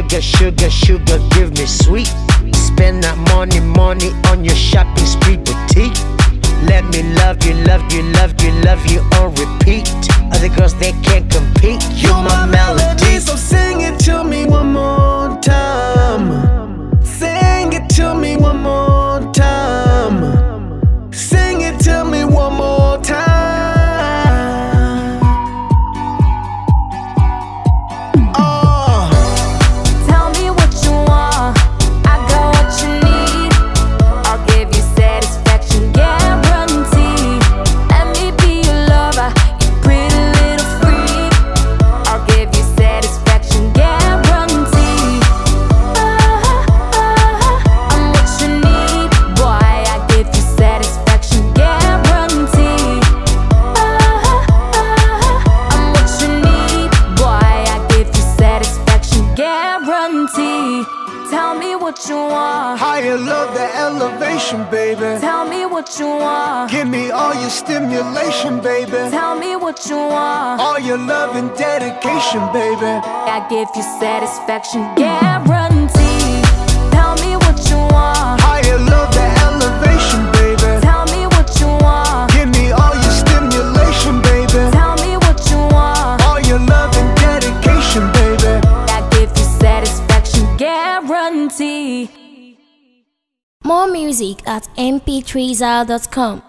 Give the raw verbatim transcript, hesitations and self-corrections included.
sugar, sugar, sugar, give me sweet. Spend that money, money on your shopping spree boutique. Let me love you, love you, love you, love you on repeat. Other girls, they can't compete. You're my melody. So sing it to me one more time. Sing it to me one more time. Sing it to me one more time. Oh. Tell me what you want, I got what you need. I'll give you satisfaction guarantee. Let me be your lover, you pretty little freak. I'll give you satisfaction guarantee. Ah, ah, I'm what you need, boy. I give you satisfaction guarantee. Ah, ah, I'm what you need, boy. I give you satisfaction guarantee. Tell me what you want. Higher love, the elevation, baby. Tell me what you want. Give me all your stimulation, baby. Tell me what you want. All your love and dedication, baby. I give you satisfaction guarantee. Tell me what you want. Higher love, the elevation, baby. Tell me what you want. Give me all your stimulation, baby. Tell me what you want. All your love and dedication, baby. I give you satisfaction guarantee. More music at m p three zal dot com.